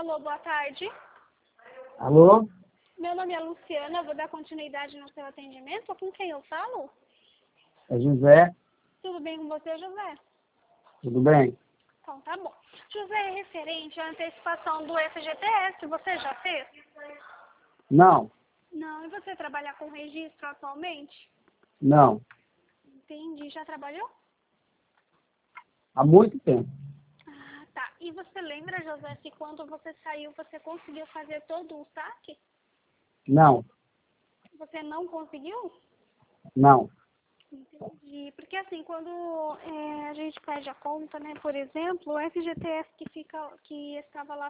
Alô, boa tarde. Alô? Meu nome é Luciana, eu vou dar continuidade no seu atendimento. Com quem eu falo? É José. Tudo bem com você, José? Tudo bem? Então, tá bom. José, é referente à antecipação do FGTS, você já fez? Não. Não. E você trabalha com registro atualmente? Não. Entendi. Já trabalhou? Há muito tempo. Ah, tá. E você lembra, José, se quando você saiu, você conseguiu fazer todo o saque? Não. Você não conseguiu? Não. Entendi. Porque assim, quando a gente pede a conta, né, por exemplo, o FGTS que estava lá